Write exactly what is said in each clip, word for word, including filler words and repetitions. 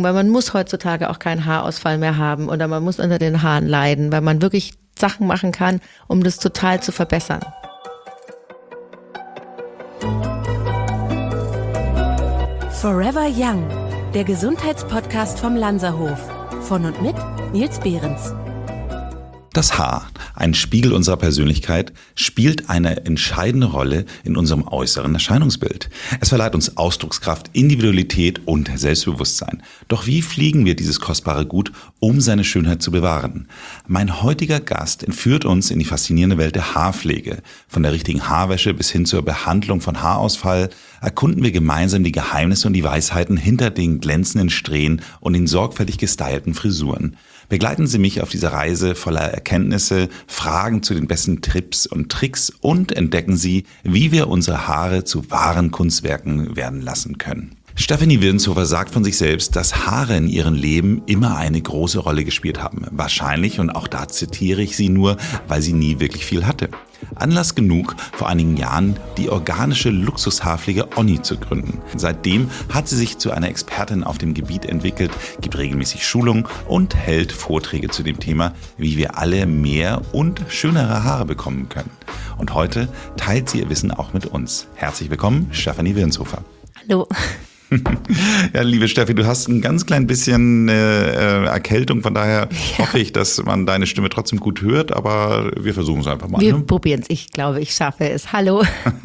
gucken, weil man muss heutzutage auch keinen Haarausfall mehr haben oder man muss unter den Haaren leiden, weil man wirklich Sachen machen kann, um das total zu verbessern. Forever Young, der Gesundheitspodcast vom Lanzerhof. Von und mit Nils Behrens. Das Haar, ein Spiegel unserer Persönlichkeit, spielt eine entscheidende Rolle in unserem äußeren Erscheinungsbild. Es verleiht uns Ausdruckskraft, Individualität und Selbstbewusstsein. Doch wie pflegen wir dieses kostbare Gut, um seine Schönheit zu bewahren? Mein heutiger Gast entführt uns in die faszinierende Welt der Haarpflege. Von der richtigen Haarwäsche bis hin zur Behandlung von Haarausfall erkunden wir gemeinsam die Geheimnisse und die Weisheiten hinter den glänzenden Strähnen und den sorgfältig gestylten Frisuren. Begleiten Sie mich auf dieser Reise voller Erkenntnisse, Fragen zu den besten Tipps und Tricks und entdecken Sie, wie wir unsere Haare zu wahren Kunstwerken werden lassen können. Stefanie Wirnshofer sagt von sich selbst, dass Haare in ihrem Leben immer eine große Rolle gespielt haben. Wahrscheinlich, und auch da zitiere ich sie nur, weil sie nie wirklich viel hatte. Anlass genug, vor einigen Jahren die organische Luxushaarpflege Onni zu gründen. Seitdem hat sie sich zu einer Expertin auf dem Gebiet entwickelt, gibt regelmäßig Schulungen und hält Vorträge zu dem Thema, wie wir alle mehr und schönere Haare bekommen können. Und heute teilt sie ihr Wissen auch mit uns. Herzlich willkommen, Stefanie Wirnshofer. Hallo. Ja, liebe Steffi, du hast ein ganz klein bisschen äh, Erkältung, von daher ja. hoffe ich, dass man deine Stimme trotzdem gut hört, aber wir versuchen es einfach mal. Wir ne? probieren es, ich glaube, ich schaffe es. Hallo.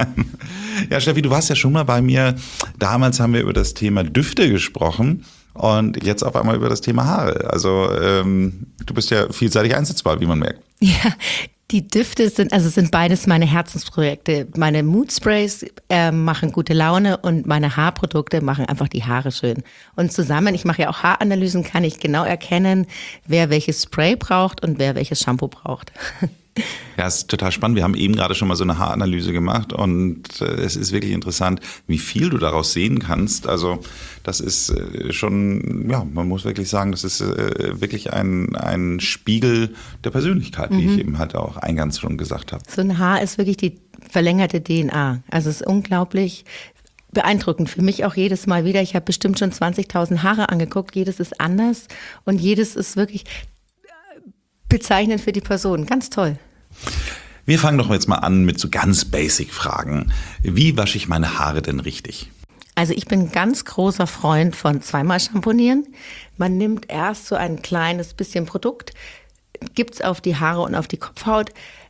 Ja, Steffi, du warst ja schon mal bei mir. Damals haben wir über das Thema Düfte gesprochen und jetzt auf einmal über das Thema Haare. Also ähm, du bist ja vielseitig einsetzbar, wie man merkt. Ja, die Düfte sind, also sind beides meine Herzensprojekte. Meine Moodsprays äh, machen gute Laune und meine Haarprodukte machen einfach die Haare schön. Und zusammen, ich mache ja auch Haaranalysen, kann ich genau erkennen, wer welches Spray braucht und wer welches Shampoo braucht. Ja, es ist total spannend. Wir haben eben gerade schon mal so eine Haaranalyse gemacht und äh, es ist wirklich interessant, wie viel du daraus sehen kannst. Also das ist äh, schon, ja, man muss wirklich sagen, das ist äh, wirklich ein, ein Spiegel der Persönlichkeit, mhm. wie ich eben halt auch eingangs schon gesagt habe. So ein Haar ist wirklich die verlängerte D N A. Also es ist unglaublich beeindruckend für mich auch jedes Mal wieder. Ich habe bestimmt schon zwanzigtausend Haare angeguckt. Jedes ist anders und jedes ist wirklich bezeichnend für die Person. Ganz toll. Wir fangen doch jetzt mal an mit so ganz basic Fragen. Wie wasche ich meine Haare denn richtig? Also ich bin ganz großer Freund von zweimal Shampoonieren. Man nimmt erst so ein kleines bisschen Produkt, gibt es auf die Haare und auf die Kopfhaut,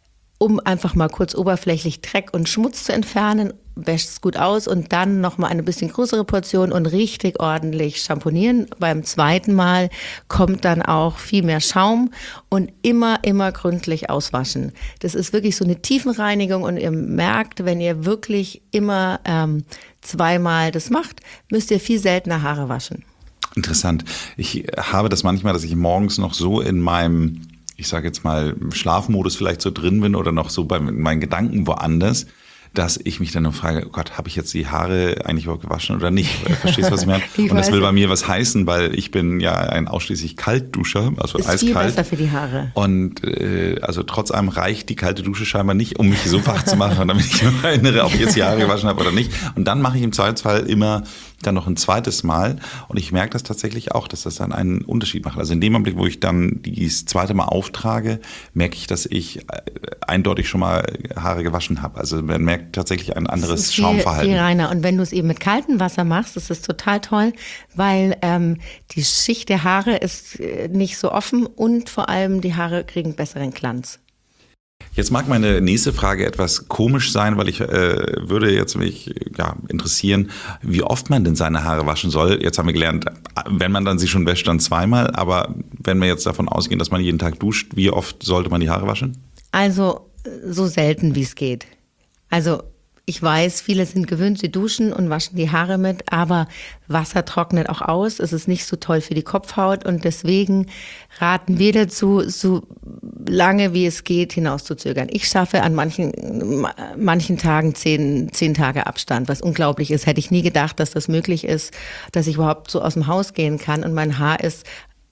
um einfach mal kurz oberflächlich Dreck und Schmutz zu entfernen, wäscht es gut aus und dann nochmal eine bisschen größere Portion und richtig ordentlich shampoonieren. Beim zweiten Mal kommt dann auch viel mehr Schaum und immer, immer gründlich auswaschen. Das ist wirklich so eine Tiefenreinigung und ihr merkt, wenn ihr wirklich immer ähm, zweimal das macht, müsst ihr viel seltener Haare waschen. Interessant. Ich habe das manchmal, dass ich morgens noch so in meinem, ich sage jetzt mal, Schlafmodus vielleicht so drin bin oder noch so bei meinen Gedanken woanders, dass ich mich dann noch frage, oh Gott, habe ich jetzt die Haare eigentlich überhaupt gewaschen oder nicht? Verstehst du, was ich meine? Ich und das will weiß. bei mir was heißen, weil ich bin ja ein ausschließlich Kaltduscher, also ist eiskalt. Viel besser für die Haare. Und äh, also trotz allem reicht die kalte Dusche scheinbar nicht, um mich so wach zu machen, damit ich mich erinnere, ob ich jetzt die Haare gewaschen habe oder nicht. Und dann mache ich im Zweifelsfall immer dann noch ein zweites Mal. Und ich merke das tatsächlich auch, dass das dann einen Unterschied macht. Also in dem Augenblick, wo ich dann das zweite Mal auftrage, merke ich, dass ich eindeutig schon mal Haare gewaschen habe. Also man merkt tatsächlich ein anderes das ist viel, Schaumverhalten. Viel reiner. Und wenn du es eben mit kaltem Wasser machst, ist das total toll, weil ähm, die Schicht der Haare ist nicht so offen und vor allem die Haare kriegen besseren Glanz. Jetzt mag meine nächste Frage etwas komisch sein, weil ich äh, würde jetzt mich ja, interessieren, wie oft man denn seine Haare waschen soll. Jetzt haben wir gelernt, wenn man dann sie schon wäscht, dann zweimal. Aber wenn wir jetzt davon ausgehen, dass man jeden Tag duscht, wie oft sollte man die Haare waschen? Also so selten, wie es geht. Also ich weiß, viele sind gewöhnt, sie duschen und waschen die Haare mit, aber Wasser trocknet auch aus. Es ist nicht so toll für die Kopfhaut und deswegen raten wir dazu, so lange wie es geht, hinauszuzögern. Ich schaffe an manchen, manchen Tagen zehn, zehn Tage Abstand, was unglaublich ist. Hätte ich nie gedacht, dass das möglich ist, dass ich überhaupt so aus dem Haus gehen kann und mein Haar ist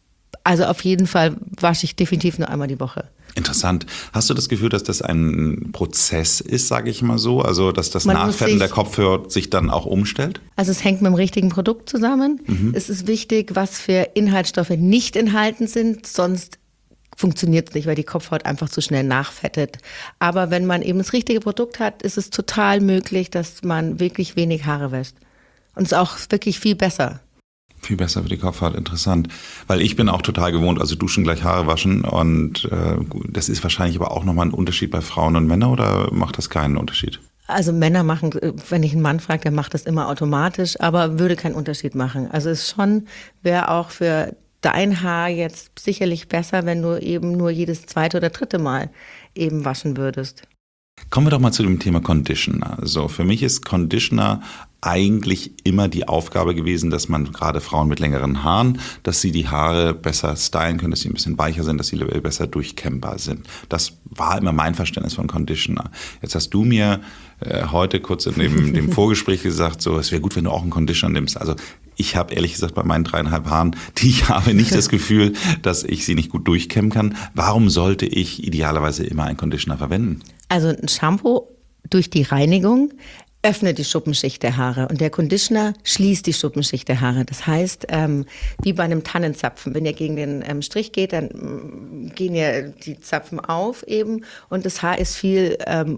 Also auf jeden Fall wasche ich definitiv nur einmal die Woche. Interessant. Hast du das Gefühl, dass das ein Prozess ist, sage ich mal so? Also, dass das Man Nachfetten der Kopfhaut sich dann auch umstellt? Also es hängt mit dem richtigen Produkt zusammen. Mhm. Es ist wichtig, was für Inhaltsstoffe nicht enthalten sind, sonst funktioniert es nicht, weil die Kopfhaut einfach zu schnell nachfettet. Aber wenn man eben das richtige Produkt hat, ist es total möglich, dass man wirklich wenig Haare wäscht. Und es ist auch wirklich viel besser. Viel besser für die Kopfhaut, interessant. Weil ich bin auch total gewohnt, also duschen gleich Haare waschen und äh, das ist wahrscheinlich aber auch nochmal ein Unterschied bei Frauen und Männern oder macht das keinen Unterschied? Also Männer machen, wenn ich einen Mann frage, der macht das immer automatisch, aber würde keinen Unterschied machen. Also es schon wäre auch für dein Haar jetzt sicherlich besser, wenn du eben nur jedes zweite oder dritte Mal eben waschen würdest. Kommen wir doch mal zu dem Thema Conditioner. Also für mich ist Conditioner eigentlich immer die Aufgabe gewesen, dass man gerade Frauen mit längeren Haaren, dass sie die Haare besser stylen können, dass sie ein bisschen weicher sind, dass sie besser durchkämmbar sind. Das war immer mein Verständnis von Conditioner. Jetzt hast du mir äh, heute kurz in dem, dem Vorgespräch gesagt, so es wäre gut, wenn du auch einen Conditioner nimmst. Also ich habe ehrlich gesagt bei meinen dreieinhalb Haaren, die ich habe, nicht das Gefühl, dass ich sie nicht gut durchkämmen kann. Warum sollte ich idealerweise immer einen Conditioner verwenden? Also ein Shampoo durch die Reinigung öffnet die Schuppenschicht der Haare und der Conditioner schließt die Schuppenschicht der Haare. Das heißt, ähm, wie bei einem Tannenzapfen, wenn ihr gegen den ähm, Strich geht, dann ähm, gehen ja die Zapfen auf eben und das Haar ist viel ähm,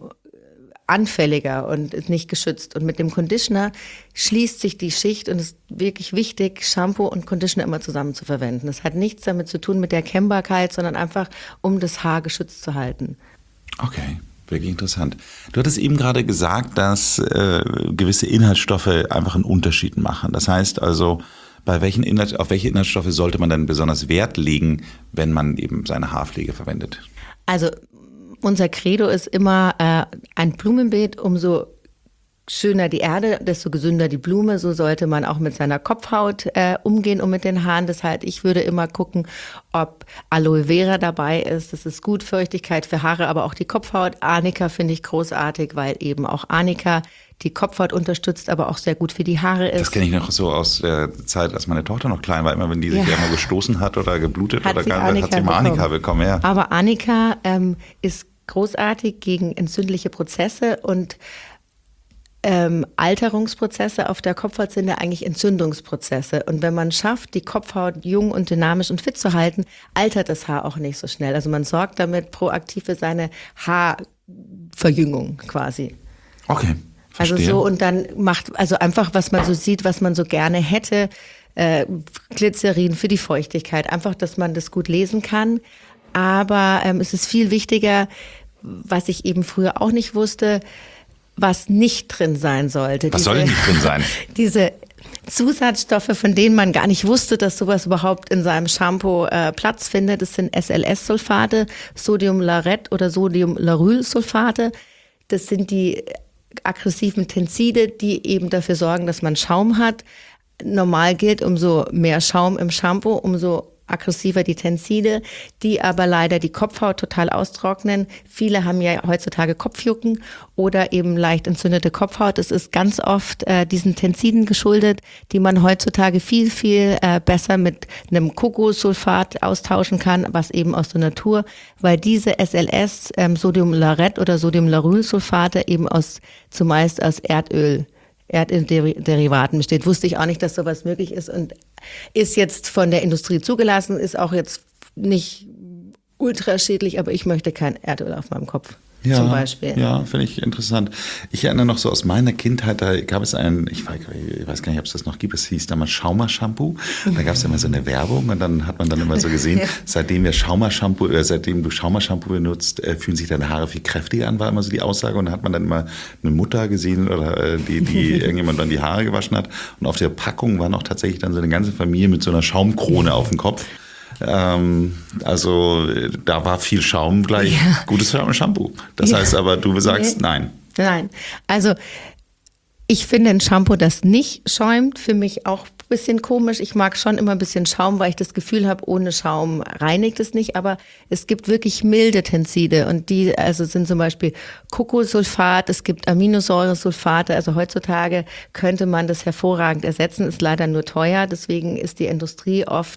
anfälliger und ist nicht geschützt. Und mit dem Conditioner schließt sich die Schicht und es ist wirklich wichtig, Shampoo und Conditioner immer zusammen zu verwenden. Das hat nichts damit zu tun mit der Kämmbarkeit, sondern einfach, um das Haar geschützt zu halten. Okay. Wirklich interessant. Du hattest eben gerade gesagt, dass äh, gewisse Inhaltsstoffe einfach einen Unterschied machen. Das heißt also, bei welchen Inhalt, auf welche Inhaltsstoffe sollte man dann besonders Wert legen, wenn man eben seine Haarpflege verwendet? Also unser Credo ist immer äh, ein Blumenbeet, umso schöner die Erde, desto gesünder die Blume. So sollte man auch mit seiner Kopfhaut äh, umgehen und mit den Haaren. Das heißt, ich würde immer gucken, ob Aloe Vera dabei ist. Das ist gut, Feuchtigkeit für Haare, aber auch die Kopfhaut. Arnika finde ich großartig, weil eben auch Arnika die Kopfhaut unterstützt, aber auch sehr gut für die Haare ist. Das kenne ich noch so aus der Zeit, als meine Tochter noch klein war. Immer wenn die sich ja ja mal gestoßen hat oder geblutet hat oder gar, hat sie mal Arnika bekommen. Ja. Aber Arnika ähm, ist großartig gegen entzündliche Prozesse und Ähm, Alterungsprozesse auf der Kopfhaut sind ja eigentlich Entzündungsprozesse. Und wenn man schafft, die Kopfhaut jung und dynamisch und fit zu halten, altert das Haar auch nicht so schnell. Also man sorgt damit proaktiv für seine Haarverjüngung quasi. Okay, verstehe. Also so und dann macht, also einfach, was man so sieht, was man so gerne hätte, äh, Glycerin für die Feuchtigkeit, einfach, dass man das gut lesen kann. Aber ähm, es ist viel wichtiger, was ich eben früher auch nicht wusste, was nicht drin sein sollte. Was diese, soll nicht drin sein? Diese Zusatzstoffe, von denen man gar nicht wusste, dass sowas überhaupt in seinem Shampoo äh, Platz findet. Das sind S L S-Sulfate, Sodiumlauret oder Sodiumlaurylsulfate. Das sind die aggressiven Tenside, die eben dafür sorgen, dass man Schaum hat. Normal gilt, umso mehr Schaum im Shampoo, umso aggressiver die Tenside, die aber leider die Kopfhaut total austrocknen. Viele haben ja heutzutage Kopfjucken oder eben leicht entzündete Kopfhaut. Es ist ganz oft äh, diesen Tensiden geschuldet, die man heutzutage viel, viel äh, besser mit einem Kokosulfat austauschen kann, was eben aus der Natur, weil diese S L S, ähm, Sodiumlauret oder Sodiumlaurylsulfate eben aus zumeist aus Erdöl Erdderivaten besteht. Wusste ich auch nicht, dass sowas möglich ist und ist jetzt von der Industrie zugelassen, ist auch jetzt nicht ultra schädlich, aber ich möchte kein Erdöl auf meinem Kopf. Ja, zum Beispiel. Ja, finde ich interessant. Ich erinnere noch so aus meiner Kindheit, da gab es einen, ich weiß gar nicht, ob es das noch gibt, es hieß damals Schauma-Shampoo. Da gab es immer so eine Werbung und dann hat man dann immer so gesehen, ja. seitdem wir Schauma-Shampoo, äh, seitdem du Schauma-Shampoo benutzt, äh, fühlen sich deine Haare viel kräftiger an, war immer so die Aussage. Und dann hat man dann immer eine Mutter gesehen oder äh, die, die irgendjemand dann die Haare gewaschen hat. Und auf der Packung war noch tatsächlich dann so eine ganze Familie mit so einer Schaumkrone auf dem Kopf. Ähm, also da war viel Schaum gleich ja. gutes Shampoo. Das ja. heißt aber, du sagst nee. nein. Nein, also ich finde ein Shampoo, das nicht schäumt, für mich auch ein bisschen komisch. Ich mag schon immer ein bisschen Schaum, weil ich das Gefühl habe, ohne Schaum reinigt es nicht. Aber es gibt wirklich milde Tenside und die also sind zum Beispiel Kokosulfat, es gibt Aminosäuresulfate. Also heutzutage könnte man das hervorragend ersetzen, ist leider nur teuer. Deswegen ist die Industrie oft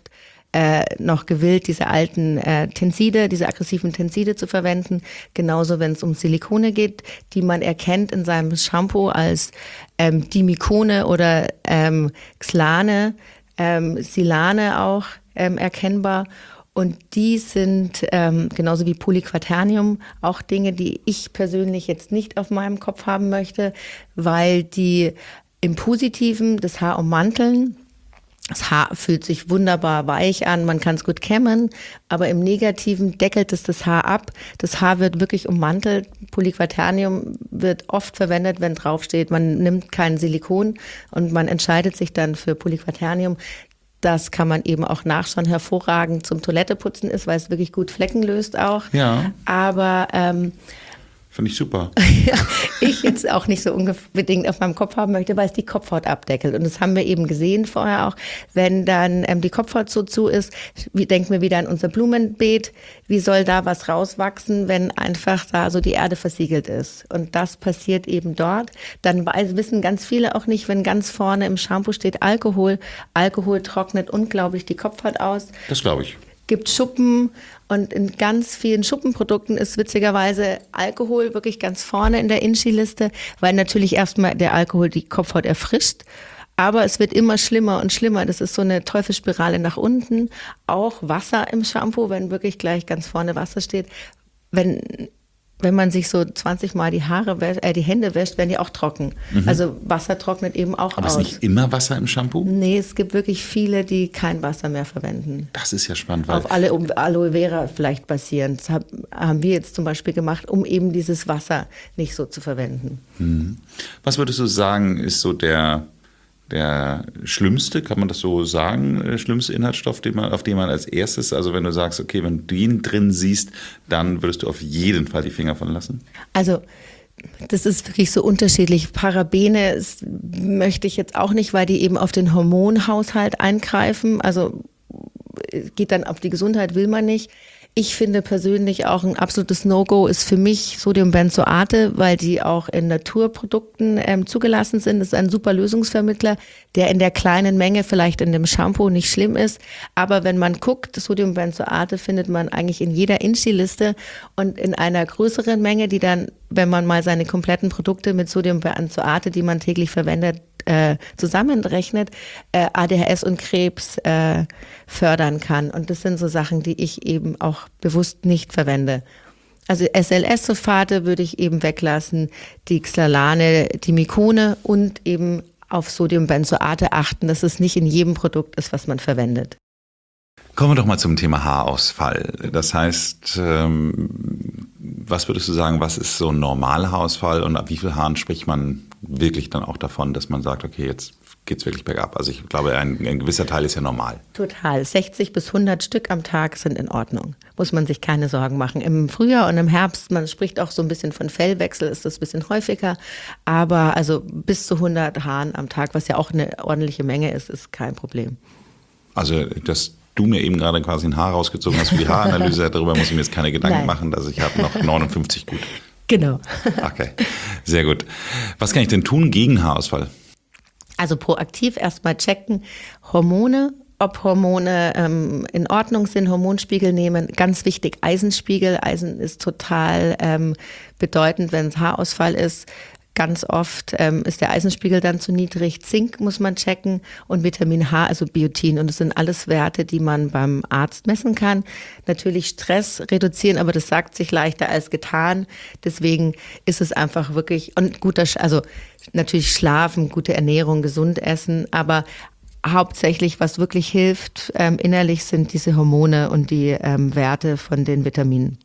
äh, noch gewillt, diese alten äh, Tenside, diese aggressiven Tenside zu verwenden. Genauso, wenn es um Silikone geht, die man erkennt in seinem Shampoo als ähm, Dimikone oder ähm, Xlane, ähm, Silane auch ähm, erkennbar. Und die sind ähm, genauso wie Polyquaternium auch Dinge, die ich persönlich jetzt nicht auf meinem Kopf haben möchte, weil die im Positiven das Haar ummanteln. Das Haar fühlt sich wunderbar weich an, man kann es gut kämmen, aber im Negativen deckelt es das Haar ab. Das Haar wird wirklich ummantelt. Polyquaternium wird oft verwendet, wenn draufsteht, man nimmt kein Silikon und man entscheidet sich dann für Polyquaternium. Das kann man eben auch nachschauen, hervorragend zum Toiletteputzen ist, weil es wirklich gut Flecken löst auch. Ja. Aber ähm, finde ich super. ja, ich jetzt auch nicht so unbedingt auf meinem Kopf haben möchte, weil es die Kopfhaut abdeckelt. Und das haben wir eben gesehen vorher auch, wenn dann ähm, die Kopfhaut so zu ist, wie, denken wir wieder an unser Blumenbeet, wie soll da was rauswachsen, wenn einfach da so die Erde versiegelt ist. Und das passiert eben dort. Dann weiß, wissen ganz viele auch nicht, wenn ganz vorne im Shampoo steht Alkohol. Alkohol trocknet unglaublich die Kopfhaut aus. Das glaube ich. Gibt Schuppen und in ganz vielen Schuppenprodukten ist witzigerweise Alkohol wirklich ganz vorne in der Inchi-Liste, weil natürlich erstmal der Alkohol die Kopfhaut erfrischt, aber es wird immer schlimmer und schlimmer. Das ist so eine Teufelsspirale nach unten. Auch Wasser im Shampoo, wenn wirklich gleich ganz vorne Wasser steht. Wenn Wenn man sich so zwanzig Mal die Haare wäscht, äh, die Hände wäscht, werden die auch trocken. Mhm. Also Wasser trocknet eben auch Aber aus. Aber ist nicht immer Wasser im Shampoo? Nee, es gibt wirklich viele, die kein Wasser mehr verwenden. Das ist ja spannend. Weil auf alle um Aloe Vera vielleicht basierend. Das hab, haben wir jetzt zum Beispiel gemacht, um eben dieses Wasser nicht so zu verwenden. Mhm. Was würdest du sagen, ist so der... Der schlimmste, kann man das so sagen, der schlimmste Inhaltsstoff, den man, auf den man als erstes, also wenn du sagst, okay, wenn du ihn drin siehst, dann würdest du auf jeden Fall die Finger von lassen? Also das ist wirklich so unterschiedlich. Parabene ist, möchte ich jetzt auch nicht, weil die eben auf den Hormonhaushalt eingreifen. Also geht dann auf die Gesundheit, will man nicht. Ich finde persönlich auch ein absolutes No-Go ist für mich Sodiumbenzoate, weil die auch in Naturprodukten ähm, zugelassen sind. Das ist ein super Lösungsvermittler, der in der kleinen Menge vielleicht in dem Shampoo nicht schlimm ist. Aber wenn man guckt, Sodiumbenzoate findet man eigentlich in jeder Inchi-Liste und in einer größeren Menge, die dann, wenn man mal seine kompletten Produkte mit Sodiumbenzoate, die man täglich verwendet, äh, zusammenrechnet, äh, A D H S und Krebs äh, fördern kann. Und das sind so Sachen, die ich eben auch bewusst nicht verwende. Also S L S-Sulfate würde ich eben weglassen, die Xalane, die Dimikone und eben auf Sodiumbenzoate achten, dass es nicht in jedem Produkt ist, was man verwendet. Kommen wir doch mal zum Thema Haarausfall. Das heißt, ähm, was würdest du sagen, was ist so ein normaler Haarausfall und ab wie vielen Haaren spricht man wirklich dann auch davon, dass man sagt, okay, jetzt geht es wirklich bergab? Also ich glaube, ein, ein gewisser Teil ist ja normal. Total. sechzig bis hundert Stück am Tag sind in Ordnung. Muss man sich keine Sorgen machen. Im Frühjahr und im Herbst, man spricht auch so ein bisschen von Fellwechsel, ist das ein bisschen häufiger. Aber also bis zu hundert Haaren am Tag, was ja auch eine ordentliche Menge ist, ist kein Problem. Also das du mir eben gerade quasi ein Haar rausgezogen hast für die Haaranalyse, darüber muss ich mir jetzt keine Gedanken Nein. machen, dass ich habe noch neunundfünfzig gut. Genau. Okay, sehr gut. Was kann ich denn tun gegen Haarausfall? Also proaktiv erstmal checken, Hormone, ob Hormone ähm, in Ordnung sind, Hormonspiegel nehmen. Ganz wichtig, Eisenspiegel. Eisen ist total ähm, bedeutend, wenn es Haarausfall ist. Ganz oft ähm, ist der Eisenspiegel dann zu niedrig. Zink muss man checken und Vitamin H, also Biotin. Und das sind alles Werte, die man beim Arzt messen kann. Natürlich Stress reduzieren, aber das sagt sich leichter als getan. Deswegen ist es einfach wirklich, und guter, also natürlich schlafen, gute Ernährung, gesund essen, aber hauptsächlich, was wirklich hilft ähm, innerlich, sind diese Hormone und die ähm, Werte von den Vitaminen.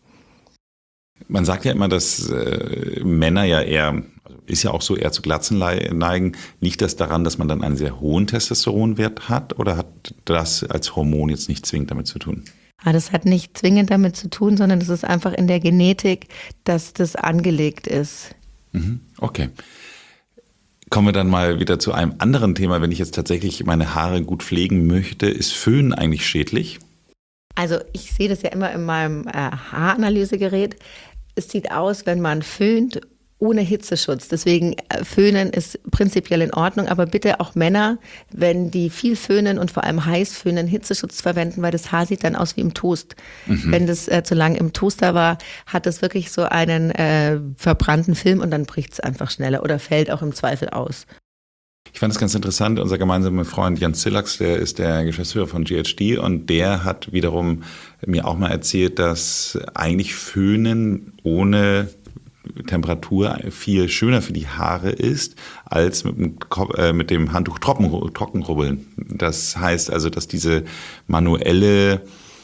Man sagt ja immer, dass äh, Männer ja eher, also ist ja auch so, eher zu Glatzen neigen. Liegt das daran, dass man dann einen sehr hohen Testosteronwert hat oder hat das als Hormon jetzt nicht zwingend damit zu tun? Ja, das hat nicht zwingend damit zu tun, sondern es ist einfach in der Genetik, dass das angelegt ist. Mhm, okay. Kommen wir dann mal wieder zu einem anderen Thema. Wenn ich jetzt tatsächlich meine Haare gut pflegen möchte, ist Föhn eigentlich schädlich? Also ich sehe das ja immer in meinem äh, Haaranalysegerät. Es sieht aus, wenn man föhnt ohne Hitzeschutz. Deswegen äh, Föhnen ist prinzipiell in Ordnung, aber bitte auch Männer, wenn die viel föhnen und vor allem heiß föhnen, Hitzeschutz verwenden, weil das Haar sieht dann aus wie im Toast. Mhm. Wenn das äh, zu lange im Toaster war, hat es wirklich so einen äh, verbrannten Film und dann bricht es einfach schneller oder fällt auch im Zweifel aus. Ich fand es ganz interessant, unser gemeinsamer Freund Jan Zillax, der ist der Geschäftsführer von G H D und der hat wiederum mir auch mal erzählt, dass eigentlich Föhnen ohne Temperatur viel schöner für die Haare ist, als mit dem, äh, mit dem Handtuch trocken, trockenrubbeln. Das heißt also, dass diese manuelle,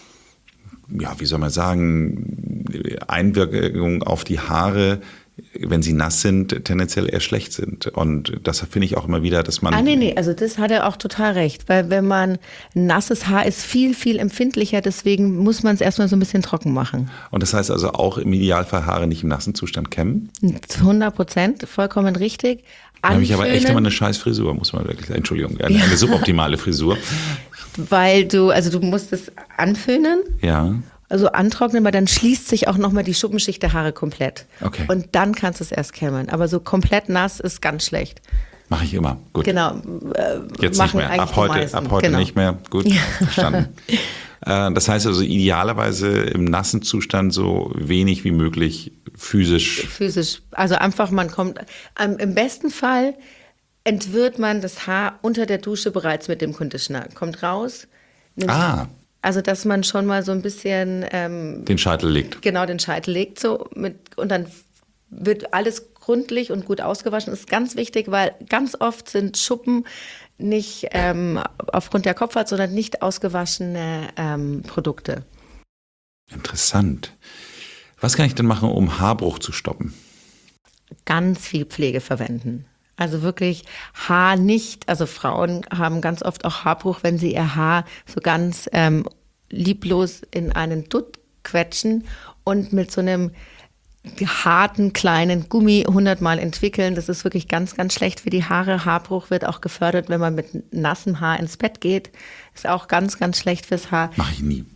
ja, wie soll man sagen, Einwirkung auf die Haare, wenn sie nass sind, tendenziell eher schlecht sind. Und das finde ich auch immer wieder, dass man... Ah, nee, nee, also das hat er auch total recht. Weil wenn man nasses Haar ist viel, viel empfindlicher, deswegen muss man es erstmal so ein bisschen trocken machen. Und das heißt also auch im Idealfall Haare nicht im nassen Zustand kämmen? hundert Prozent, vollkommen richtig. Da habe ich aber echt immer eine scheiß Frisur, muss man wirklich sagen. Entschuldigung, eine, ja. eine suboptimale Frisur. Weil du, also du musst es anföhnen. Ja. Also antrocknen, weil dann schließt sich auch nochmal die Schuppenschicht der Haare komplett. Okay. Und dann kannst du es erst kämmen. Aber so komplett nass ist ganz schlecht. Mache ich immer. Gut. Genau. Äh, Jetzt nicht mehr. Ab heute, ab heute genau. nicht mehr. Gut, ja. Verstanden. äh, das heißt also idealerweise im nassen Zustand so wenig wie möglich physisch. Physisch. Also einfach, man kommt, ähm, im besten Fall entwirrt man das Haar unter der Dusche bereits mit dem Conditioner. Kommt raus. Ah. Also, dass man schon mal so ein bisschen... Ähm, den Scheitel legt. Genau, den Scheitel legt so. Mit, und dann wird alles gründlich und gut ausgewaschen. Das ist ganz wichtig, weil ganz oft sind Schuppen nicht ähm, aufgrund der Kopfhaut, sondern nicht ausgewaschene ähm, Produkte. Interessant. Was kann ich denn machen, um Haarbruch zu stoppen? Ganz viel Pflege verwenden. Also wirklich Haar nicht, also Frauen haben ganz oft auch Haarbruch, wenn sie ihr Haar so ganz ähm, lieblos in einen Dutt quetschen und mit so einem harten kleinen Gummi hundertmal entwickeln. Das ist wirklich ganz, ganz schlecht für die Haare. Haarbruch wird auch gefördert, wenn man mit nassem Haar ins Bett geht. Ist auch ganz, ganz schlecht fürs Haar. Mach ich nie.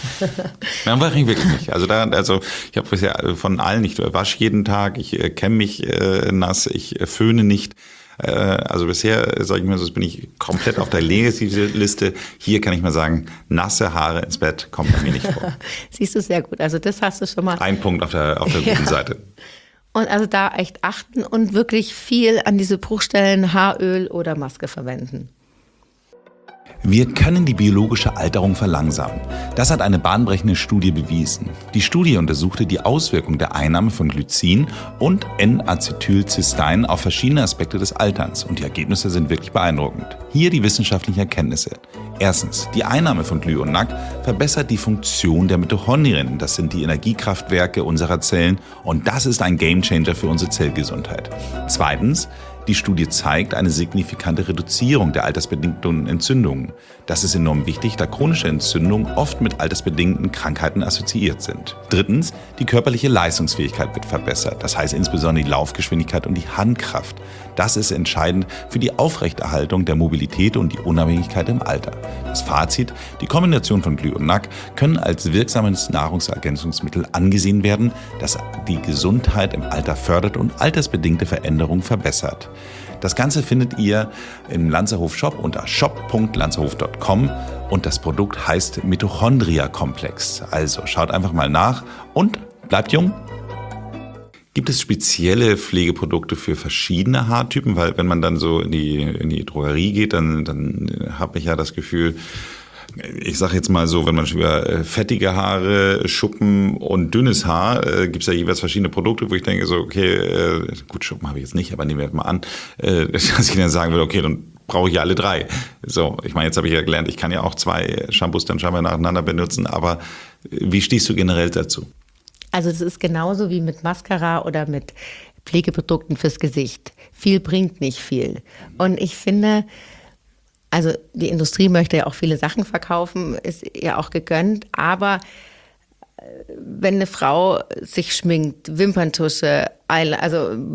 Nein, mache ich wirklich nicht. Also, da, also ich habe bisher von allen, ich wasche jeden Tag, ich äh, kämme mich äh, nass, ich äh, föhne nicht. Äh, also bisher, sage ich mal so, bin ich komplett auf der Negativliste. Hier kann ich mal sagen, nasse Haare ins Bett kommt bei mir nicht vor. Siehst du sehr gut. Also das hast du schon mal. Ein Punkt auf der, auf der guten ja. Seite. Und also da echt achten und wirklich viel an diese Bruchstellen Haaröl oder Maske verwenden. Wir können die biologische Alterung verlangsamen. Das hat eine bahnbrechende Studie bewiesen. Die Studie untersuchte die Auswirkung der Einnahme von Glycin und N-Acetylcystein auf verschiedene Aspekte des Alterns und die Ergebnisse sind wirklich beeindruckend. Hier die wissenschaftlichen Erkenntnisse. Erstens, die Einnahme von Gly und N A C verbessert die Funktion der Mitochondrien. Das sind die Energiekraftwerke unserer Zellen und das ist ein Gamechanger für unsere Zellgesundheit. Zweitens, die Studie zeigt eine signifikante Reduzierung der altersbedingten Entzündungen. Das ist enorm wichtig, da chronische Entzündungen oft mit altersbedingten Krankheiten assoziiert sind. Drittens, die körperliche Leistungsfähigkeit wird verbessert. Das heißt insbesondere die Laufgeschwindigkeit und die Handkraft. Das ist entscheidend für die Aufrechterhaltung der Mobilität und die Unabhängigkeit im Alter. Das Fazit, die Kombination von Gly und N A C können als wirksames Nahrungsergänzungsmittel angesehen werden, das die Gesundheit im Alter fördert und altersbedingte Veränderungen verbessert. Das Ganze findet ihr im Lanzerhof Shop unter shop punkt lanzerhof punkt com und das Produkt heißt Mitochondria-Komplex. Also schaut einfach mal nach und bleibt jung. Gibt es spezielle Pflegeprodukte für verschiedene Haartypen? Weil wenn man dann so in die, in die Drogerie geht, dann, dann habe ich ja das Gefühl, ich sage jetzt mal so, wenn man über fettige Haare, Schuppen und dünnes Haar, äh, gibt es ja jeweils verschiedene Produkte, wo ich denke so, okay, äh, gut, Schuppen habe ich jetzt nicht, aber nehmen wir mal an, äh, dass ich dann sagen würde, okay, dann brauche ich ja alle drei. So, ich meine, jetzt habe ich ja gelernt, ich kann ja auch zwei Shampoos dann scheinbar nacheinander benutzen, aber wie stehst du generell dazu? Also das ist genauso wie mit Mascara oder mit Pflegeprodukten fürs Gesicht. Viel bringt nicht viel. Und ich finde, also die Industrie möchte ja auch viele Sachen verkaufen, ist ja auch gegönnt, aber wenn eine Frau sich schminkt, Wimperntusche, also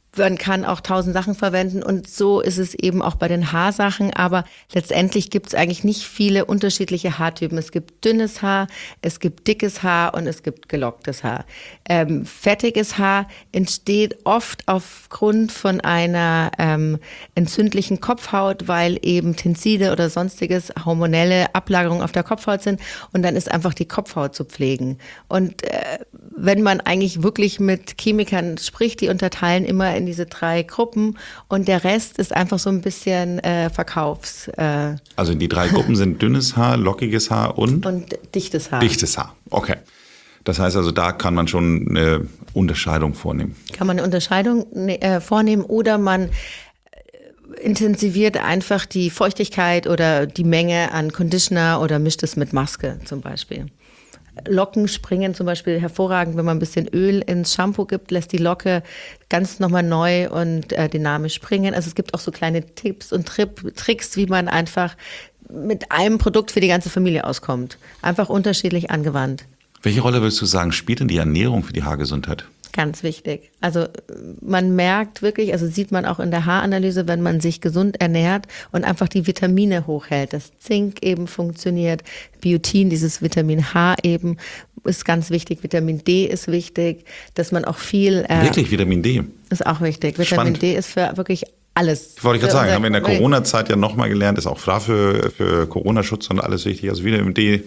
Man kann auch tausend Sachen verwenden und so ist es eben auch bei den Haarsachen, aber letztendlich gibt es eigentlich nicht viele unterschiedliche Haartypen. Es gibt dünnes Haar, es gibt dickes Haar und es gibt gelocktes Haar. Ähm, fettiges Haar entsteht oft aufgrund von einer ähm, entzündlichen Kopfhaut, weil eben Tenside oder sonstiges hormonelle Ablagerungen auf der Kopfhaut sind und dann ist einfach die Kopfhaut zu pflegen. Und äh, wenn man eigentlich wirklich mit Chemikern spricht, die unterteilen immer in diese drei Gruppen und der Rest ist einfach so ein bisschen äh, Verkaufs. Äh also die drei Gruppen sind dünnes Haar, lockiges Haar und? Und dichtes Haar. Dichtes Haar, okay. Das heißt also, da kann man schon eine Unterscheidung vornehmen. Kann man eine Unterscheidung äh, vornehmen oder man intensiviert einfach die Feuchtigkeit oder die Menge an Conditioner oder mischt es mit Maske zum Beispiel. Locken springen zum Beispiel hervorragend, wenn man ein bisschen Öl ins Shampoo gibt, lässt die Locke ganz nochmal neu und äh, dynamisch springen. Also es gibt auch so kleine Tipps und Trip, Tricks, wie man einfach mit einem Produkt für die ganze Familie auskommt. Einfach unterschiedlich angewandt. Welche Rolle würdest du sagen, spielt denn die Ernährung für die Haargesundheit? Ganz wichtig. Also man merkt wirklich, also sieht man auch in der Haaranalyse, wenn man sich gesund ernährt und einfach die Vitamine hochhält, dass Zink eben funktioniert, Biotin, dieses Vitamin H eben, ist ganz wichtig, Vitamin D ist wichtig, dass man auch viel... Äh, wirklich, Vitamin D? Ist auch wichtig. Vitamin Spannend. D ist für wirklich alles. Wollte ich gerade sagen, haben wir in der Corona-Zeit ja nochmal gelernt, ist auch für, für Corona-Schutz und alles wichtig, also Vitamin D.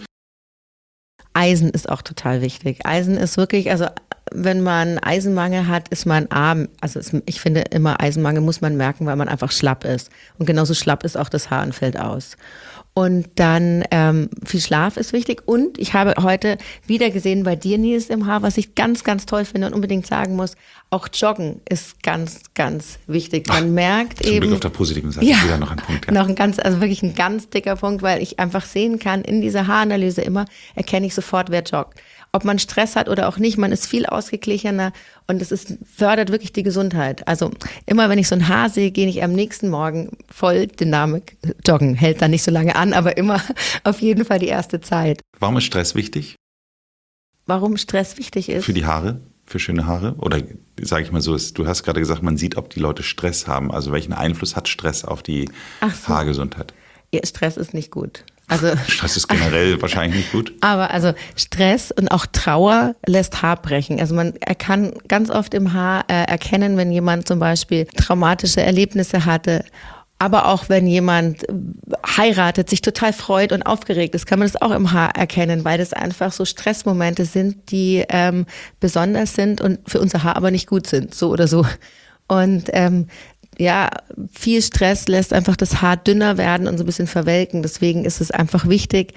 Eisen ist auch total wichtig. Eisen ist wirklich, also wenn man Eisenmangel hat, ist man arm. Also es, ich finde immer, Eisenmangel muss man merken, weil man einfach schlapp ist. Und genauso schlapp ist auch das Haar und fällt aus. Und dann ähm, viel Schlaf ist wichtig. Und ich habe heute wieder gesehen bei dir, Nils, im Haar, was ich ganz, ganz toll finde und unbedingt sagen muss, auch Joggen ist ganz, ganz wichtig. Man Ach, merkt zum eben... Glück auf der positiven Seite ja, wieder noch ein Punkt. Ja. Noch ein ganz, also wirklich ein ganz dicker Punkt, weil ich einfach sehen kann, in dieser Haaranalyse immer erkenne ich sofort, wer joggt. Ob man Stress hat oder auch nicht, man ist viel ausgeglichener und es ist, fördert wirklich die Gesundheit. Also immer, wenn ich so ein Haar sehe, gehe ich am nächsten Morgen voll Dynamik joggen. Hält dann nicht so lange an, aber immer auf jeden Fall die erste Zeit. Warum ist Stress wichtig? Warum Stress wichtig ist? Für die Haare, für schöne Haare? Oder sage ich mal so, du hast gerade gesagt, man sieht, ob die Leute Stress haben. Also welchen Einfluss hat Stress auf die Ach so. Haargesundheit? Ja, Stress ist nicht gut. Also, Stress ist generell wahrscheinlich nicht gut. Aber also Stress und auch Trauer lässt Haar brechen. Also man kann ganz oft im Haar äh, erkennen, wenn jemand zum Beispiel traumatische Erlebnisse hatte. Aber auch wenn jemand heiratet, sich total freut und aufgeregt ist, kann man das auch im Haar erkennen, weil das einfach so Stressmomente sind, die ähm, besonders sind und für unser Haar aber nicht gut sind, so oder so. Und ähm, ja, viel Stress lässt einfach das Haar dünner werden und so ein bisschen verwelken. Deswegen ist es einfach wichtig,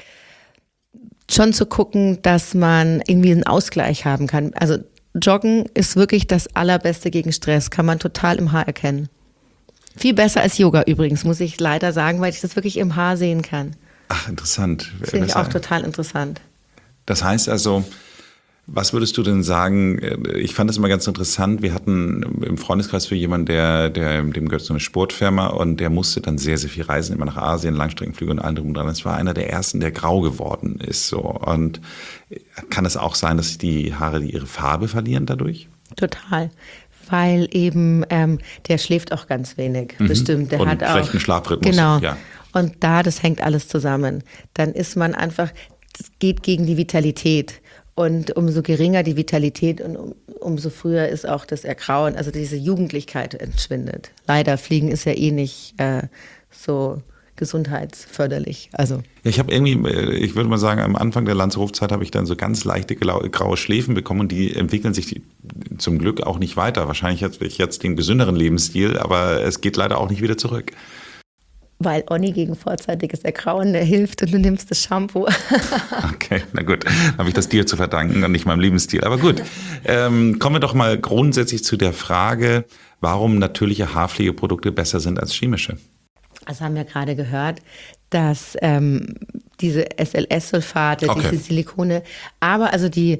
schon zu gucken, dass man irgendwie einen Ausgleich haben kann. Also Joggen ist wirklich das Allerbeste gegen Stress, kann man total im Haar erkennen. Viel besser als Yoga übrigens, muss ich leider sagen, weil ich das wirklich im Haar sehen kann. Ach, interessant. Das finde ich auch total interessant. Das heißt also, was würdest du denn sagen? Ich fand das immer ganz interessant. Wir hatten im Freundeskreis für jemanden, der, der, dem gehört so eine Sportfirma und der musste dann sehr, sehr viel reisen, immer nach Asien, Langstreckenflüge und allem drum und dran. Das war einer der ersten, der grau geworden ist. So. Und kann es auch sein, dass die Haare ihre Farbe verlieren dadurch? Total. Weil eben, ähm, der schläft auch ganz wenig, mhm. bestimmt. Der und hat auch schlechten Schlafrhythmus. Genau. Ja. Und da, das hängt alles zusammen. Dann ist man einfach, das geht gegen die Vitalität. Und umso geringer die Vitalität und um, umso früher ist auch das Ergrauen, also diese Jugendlichkeit entschwindet. Leider, Fliegen ist ja eh nicht äh, so gesundheitsförderlich. Also. Ja, ich habe irgendwie, ich würde mal sagen, am Anfang der Lanzerhofzeit habe ich dann so ganz leichte graue Schläfen bekommen und die entwickeln sich zum Glück auch nicht weiter. Wahrscheinlich habe ich jetzt den gesünderen Lebensstil, aber es geht leider auch nicht wieder zurück. Weil Onni gegen vorzeitiges Ergrauen hilft und du nimmst das Shampoo. Okay, na gut, dann habe ich das dir zu verdanken und nicht meinem Lebensstil. Aber gut, ähm, kommen wir doch mal grundsätzlich zu der Frage, warum natürliche Haarpflegeprodukte besser sind als chemische. Also haben wir gerade gehört, dass ähm, diese S L S-Sulfate, okay. diese Silikone, aber also die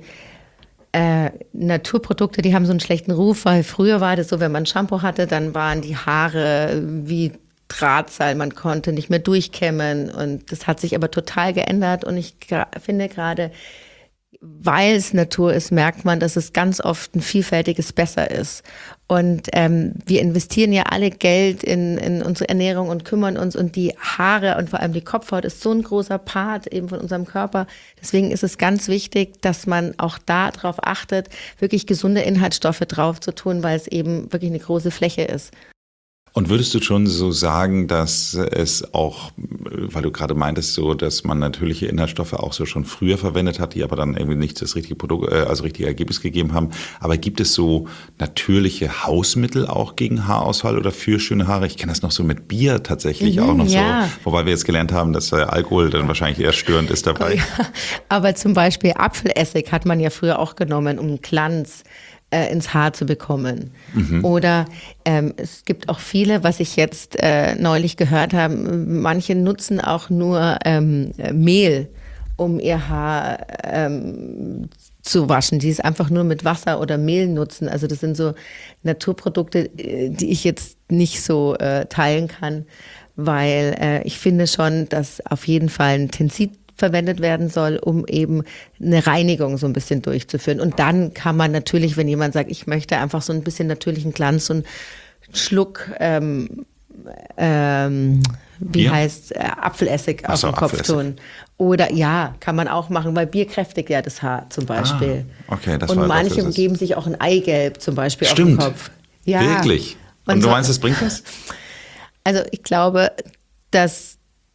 äh, Naturprodukte, die haben so einen schlechten Ruf, weil früher war das so, wenn man Shampoo hatte, dann waren die Haare wie Drahtseil, man konnte nicht mehr durchkämmen und das hat sich aber total geändert und ich gra- finde gerade, weil es Natur ist, merkt man, dass es ganz oft ein vielfältiges Besser ist. Und ähm, wir investieren ja alle Geld in, in unsere Ernährung und kümmern uns. Und die Haare und vor allem die Kopfhaut ist so ein großer Part eben von unserem Körper. Deswegen ist es ganz wichtig, dass man auch da drauf achtet, wirklich gesunde Inhaltsstoffe drauf zu tun, weil es eben wirklich eine große Fläche ist. Und würdest du schon so sagen, dass es auch, weil du gerade meintest, so, dass man natürliche Inhaltsstoffe auch so schon früher verwendet hat, die aber dann irgendwie nicht das richtige Produkt, also richtige Ergebnis gegeben haben. Aber gibt es so natürliche Hausmittel auch gegen Haarausfall oder für schöne Haare? Ich kenne das noch so mit Bier tatsächlich mhm, auch noch ja. so, wobei wir jetzt gelernt haben, dass äh, Alkohol dann wahrscheinlich eher störend ist dabei. Oh ja. Aber zum Beispiel Apfelessig hat man ja früher auch genommen, um Glanz äh, ins Haar zu bekommen. Mhm. Oder ähm, es gibt auch viele, was ich jetzt äh, neulich gehört habe, manche nutzen auch nur ähm, Mehl, um ihr Haar ähm, zu waschen, die es einfach nur mit Wasser oder Mehl nutzen. Also das sind so Naturprodukte, die ich jetzt nicht so äh, teilen kann, weil äh, ich finde schon, dass auf jeden Fall ein Tensid verwendet werden soll, um eben eine Reinigung so ein bisschen durchzuführen. Und dann kann man natürlich, wenn jemand sagt, ich möchte einfach so ein bisschen natürlichen Glanz, so einen Schluck, ähm, ähm, wie Bier? heißt äh, Apfelessig Ach auf so, den Kopf Apfelessig. tun. Oder ja, kann man auch machen, weil Bier kräftigt ja das Haar zum Beispiel. Ah, okay, das Und war manche dafür, geben sich auch ein Eigelb zum Beispiel Stimmt. auf den Kopf. Ja. Wirklich? Und, Und du so- meinst, das bringt was? Also ich glaube, dass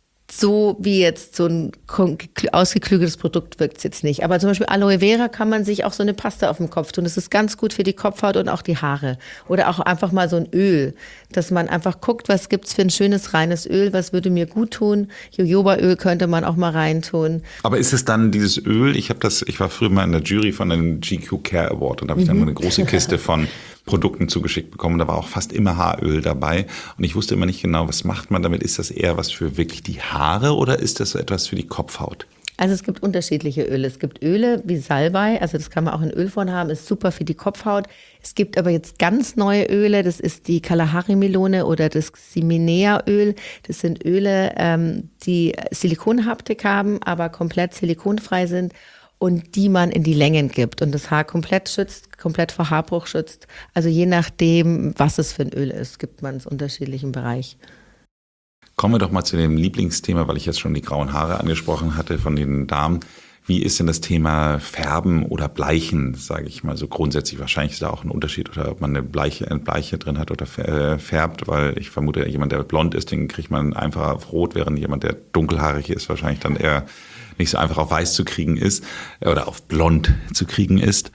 so wie jetzt so ein kon- ausgeklügeltes Produkt wirkt es jetzt nicht. Aber zum Beispiel Aloe Vera kann man sich auch so eine Pasta auf den Kopf tun. Das ist ganz gut für die Kopfhaut und auch die Haare. Oder auch einfach mal so ein Öl, dass man einfach guckt, was gibt's für ein schönes, reines Öl, was würde mir gut tun. Jojobaöl könnte man auch mal reintun. Aber ist es dann dieses Öl? Ich habe das, ich war früher mal in der Jury von einem G Q Care Award und da habe ich dann mal eine große Kiste von Produkten zugeschickt bekommen. Da war auch fast immer Haaröl dabei und ich wusste immer nicht genau, was macht man damit? Ist das eher was für wirklich die Haare oder ist das etwas für die Kopfhaut? Also es gibt unterschiedliche Öle. Es gibt Öle wie Salbei, also das kann man auch in Ölform haben, ist super für die Kopfhaut. Es gibt aber jetzt ganz neue Öle, das ist die Kalahari-Melone oder das Ximinea-Öl. Das sind Öle, ähm, die Silikonhaptik haben, aber komplett silikonfrei sind und die man in die Längen gibt und das Haar komplett schützt, komplett vor Haarbruch schützt. Also je nachdem, was es für ein Öl ist, gibt man es unterschiedlichen Bereich. Kommen wir doch mal zu dem Lieblingsthema, weil ich jetzt schon die grauen Haare angesprochen hatte von den Damen. Wie ist denn das Thema Färben oder Bleichen, sage ich mal so grundsätzlich? Wahrscheinlich ist da auch ein Unterschied, oder ob man eine Bleiche, eine Bleiche drin hat oder färbt, weil ich vermute, jemand, der blond ist, den kriegt man einfach auf rot, während jemand, der dunkelhaarig ist, wahrscheinlich dann eher nicht so einfach auf weiß zu kriegen ist oder auf blond zu kriegen ist.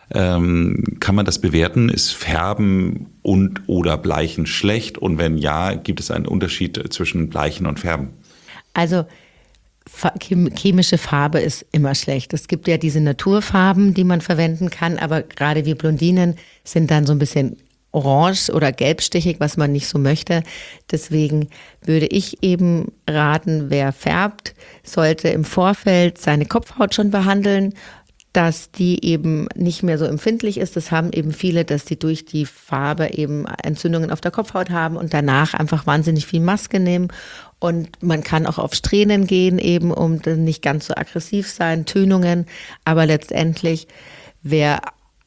Ähm, kann man das bewerten? Ist Färben und oder Bleichen schlecht? Und wenn ja, gibt es einen Unterschied zwischen Bleichen und Färben? Also fa- chem- chemische Farbe ist immer schlecht. Es gibt ja diese Naturfarben, die man verwenden kann, aber gerade wir Blondinen sind dann so ein bisschen orange oder gelbstichig, was man nicht so möchte. Deswegen würde ich eben raten, wer färbt, sollte im Vorfeld seine Kopfhaut schon behandeln, dass die eben nicht mehr so empfindlich ist. Das haben eben viele, dass die durch die Farbe eben Entzündungen auf der Kopfhaut haben und danach einfach wahnsinnig viel Maske nehmen. Und man kann auch auf Strähnen gehen, eben um dann nicht ganz so aggressiv sein, Tönungen. Aber letztendlich, wer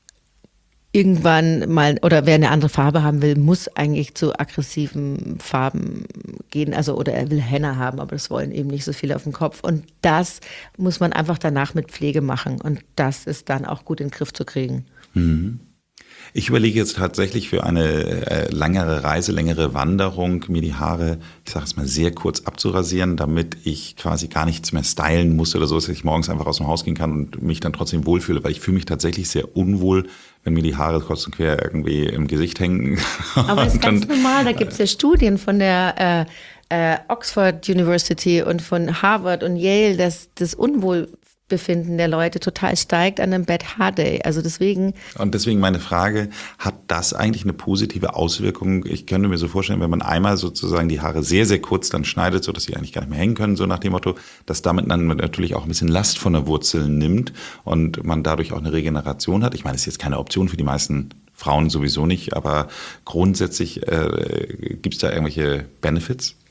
irgendwann mal oder wer eine andere Farbe haben will, muss eigentlich zu aggressiven Farben gehen. Also oder er will Henna haben, aber das wollen eben nicht so viele auf dem Kopf. Und das muss man einfach danach mit Pflege machen. Und das ist dann auch gut in den Griff zu kriegen. Mhm. Ich überlege jetzt tatsächlich für eine äh, längere Reise, längere Wanderung, mir die Haare, ich sage es mal, sehr kurz abzurasieren, damit ich quasi gar nichts mehr stylen muss oder so, dass ich morgens einfach aus dem Haus gehen kann und mich dann trotzdem wohlfühle, weil ich fühle mich tatsächlich sehr unwohl, wenn mir die Haare kreuz und quer irgendwie im Gesicht hängen. Aber das ist ganz Und- normal, da gibt es ja Studien von der äh, äh, Oxford University und von Harvard und Yale, dass das Unwohlbefinden der Leute total steigt an einem Bad Hair Day. Also deswegen Und deswegen meine Frage, hat das eigentlich eine positive Auswirkung? Ich könnte mir so vorstellen, wenn man einmal sozusagen die Haare sehr, sehr kurz dann schneidet, sodass sie eigentlich gar nicht mehr hängen können, so nach dem Motto, dass damit dann natürlich auch ein bisschen Last von der Wurzel nimmt und man dadurch auch eine Regeneration hat. Ich meine, das ist jetzt keine Option für die meisten Frauen sowieso nicht, aber grundsätzlich äh, gibt es da irgendwelche Benefits?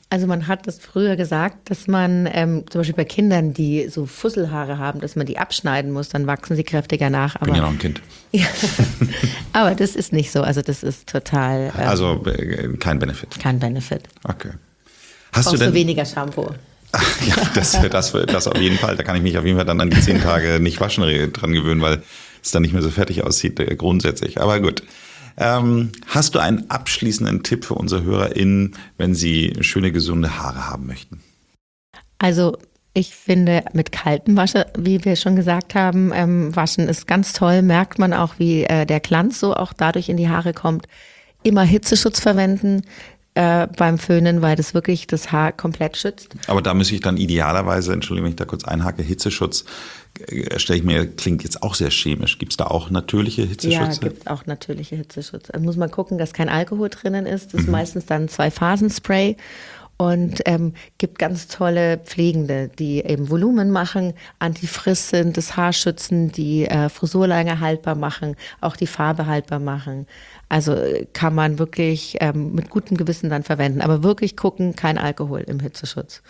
Also man hat das früher gesagt, dass man ähm, zum Beispiel bei Kindern, die so Fusselhaare haben, dass man die abschneiden muss, dann wachsen sie kräftiger nach. Ich bin ja noch ein Kind. Ja. Aber das ist nicht so, also das ist total... Ähm, also äh, kein Benefit. Kein Benefit. Okay. Hast Brauchst du denn... du weniger Shampoo? Ach, ja, das, das, das auf jeden Fall. Da kann ich mich auf jeden Fall dann an die zehn Tage nicht waschen dran gewöhnen, weil es dann nicht mehr so fertig aussieht äh, grundsätzlich. Aber gut. Ähm, hast du einen abschließenden Tipp für unsere HörerInnen, wenn sie schöne, gesunde Haare haben möchten? Also ich finde, mit kaltem Wasser, wie wir schon gesagt haben, ähm, waschen ist ganz toll. Merkt man auch, wie äh, der Glanz so auch dadurch in die Haare kommt. Immer Hitzeschutz verwenden äh, beim Föhnen, weil das wirklich das Haar komplett schützt. Aber da müsste ich dann idealerweise, entschuldige, wenn ich da kurz einhake, Hitzeschutz, äh, stelle ich mir, klingt jetzt auch sehr chemisch. Gibt es da auch natürliche Hitzeschutze? Ja, gibt auch natürliche Hitzeschutz. Da muss man gucken, dass kein Alkohol drinnen ist. Das ist Mhm. meistens dann Zwei-Phasen-Spray. Und ähm, gibt ganz tolle Pflegende, die eben Volumen machen, antifriss sind, das Haar schützen, die äh, Frisur lange haltbar machen, auch die Farbe haltbar machen. Also äh, kann man wirklich ähm, mit gutem Gewissen dann verwenden. Aber wirklich gucken, kein Alkohol im Hitzeschutz.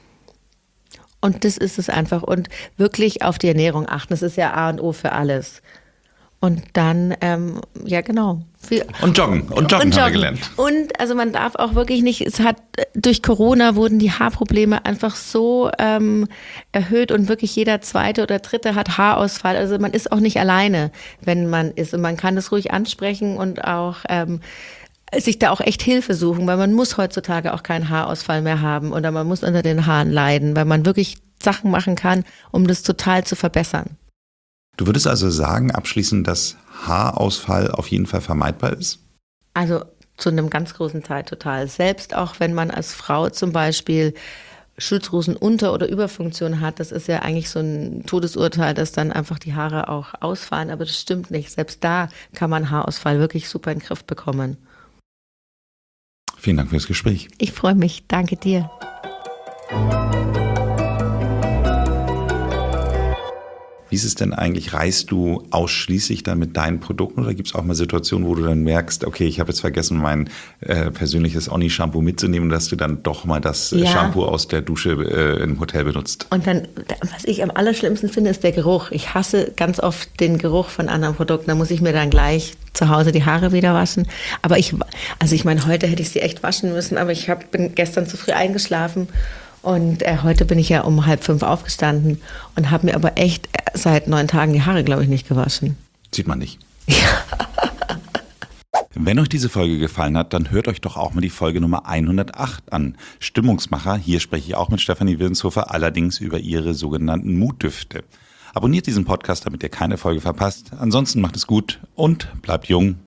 Und das ist es einfach. Und wirklich auf die Ernährung achten. Das ist ja A und O für alles. Und dann, ähm, ja genau. Wie, Und joggen. Und joggen, und haben wir joggen. gelernt. Und also man darf auch wirklich nicht, es hat durch Corona wurden die Haarprobleme einfach so ähm, erhöht und wirklich jeder zweite oder dritte hat Haarausfall. Also man ist auch nicht alleine, wenn man ist. Und man kann das ruhig ansprechen und auch ähm, sich da auch echt Hilfe suchen, weil man muss heutzutage auch keinen Haarausfall mehr haben oder man muss unter den Haaren leiden, weil man wirklich Sachen machen kann, um das total zu verbessern. Du würdest also sagen, abschließend, dass Haarausfall auf jeden Fall vermeidbar ist? Also zu einem ganz großen Teil total. Selbst auch wenn man als Frau zum Beispiel Schilddrüsenunter- oder Überfunktion hat, das ist ja eigentlich so ein Todesurteil, dass dann einfach die Haare auch ausfallen, aber das stimmt nicht. Selbst da kann man Haarausfall wirklich super in den Griff bekommen. Vielen Dank fürs Gespräch. Ich freue mich. Danke dir. Wie ist es denn eigentlich? Reist du ausschließlich dann mit deinen Produkten oder gibt es auch mal Situationen, wo du dann merkst, okay, ich habe jetzt vergessen, mein äh, persönliches Oni-Shampoo mitzunehmen, dass du dann doch mal das Ja. Shampoo aus der Dusche äh, im Hotel benutzt? Und dann, was ich am allerschlimmsten finde, ist der Geruch. Ich hasse ganz oft den Geruch von anderen Produkten. Da muss ich mir dann gleich zu Hause die Haare wieder waschen. Aber ich, also ich meine, heute hätte ich sie echt waschen müssen, aber ich hab, bin gestern zu früh eingeschlafen. Und äh, heute bin ich ja um halb fünf aufgestanden und habe mir aber echt seit neun Tagen die Haare, glaube ich, nicht gewaschen. Sieht man nicht. Wenn euch diese Folge gefallen hat, dann hört euch doch auch mal die Folge Nummer hundertacht an. Stimmungsmacher, hier spreche ich auch mit Stefanie Wilnshofer, allerdings über ihre sogenannten Mutdüfte. Abonniert diesen Podcast, damit ihr keine Folge verpasst. Ansonsten macht es gut und bleibt jung.